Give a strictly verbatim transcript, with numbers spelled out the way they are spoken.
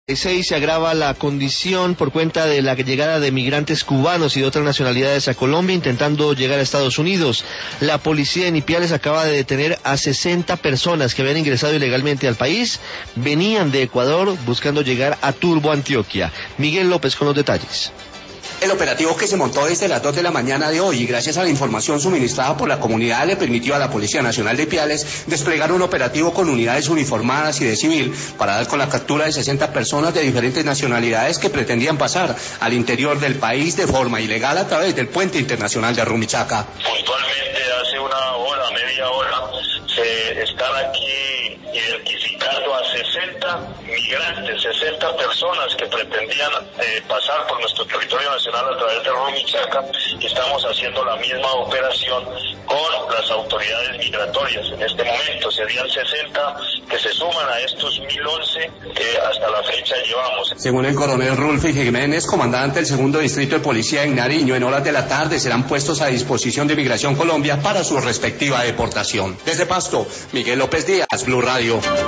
seis se agrava la condición por cuenta de la llegada de migrantes cubanos y de otras nacionalidades a Colombia intentando llegar a Estados Unidos. La policía en Ipiales acaba de detener a sesenta personas que habían ingresado ilegalmente al país, venían de Ecuador buscando llegar a Turbo, Antioquia. Miguel López con los detalles. El operativo que se montó desde las dos de la mañana de hoy y gracias a la información suministrada por la comunidad le permitió a la Policía Nacional de Ipiales desplegar un operativo con unidades uniformadas y de civil para dar con la captura de sesenta personas de diferentes nacionalidades que pretendían pasar al interior del país de forma ilegal a través del puente internacional de Rumichaca. Puntualmente hace una hora, media hora, se están aquí identificando a sesenta migrantes, sesenta personas que pretendían eh, pasar por nuestro territorio nacional a través de Rumichaca, y estamos haciendo la misma operación con las autoridades migratorias. En este momento serían sesenta que se suman a estos mil once que hasta la fecha llevamos. Según el coronel Rulfi Jiménez, comandante del segundo distrito de policía en Nariño, en horas de la tarde serán puestos a disposición de Migración Colombia para su respectiva deportación. Desde Pasto, Miguel López Díaz, Blue Radio.